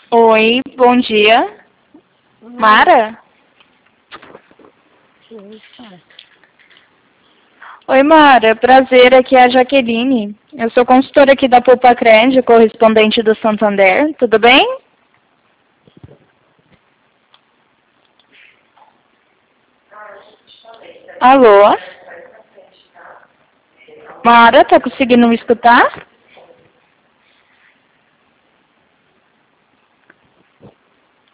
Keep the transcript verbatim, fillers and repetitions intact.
Oi, bom dia. Mara? Oi, Mara. Prazer, aqui é a Jaqueline. Eu sou consultora aqui da Poupa Cred, correspondente do Santander. Tudo bem? Alô? Mara, tá conseguindo me escutar?